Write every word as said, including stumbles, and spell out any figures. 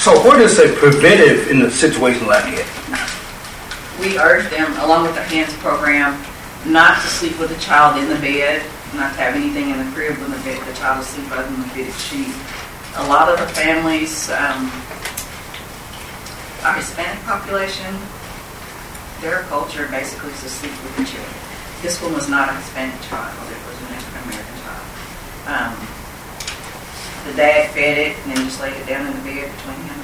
So what is a preventive in a situation like that? We urge them, along with the HANDS program, not to sleep with the child in the bed, not to have anything in the crib when the, bed, the child is asleep other than the fitted sheet. A lot of the families, um, our Hispanic population, their culture basically is to sleep with the children. This one was not a Hispanic child, it was an African American child. Um, the dad fed it and then just laid it down in the bed between him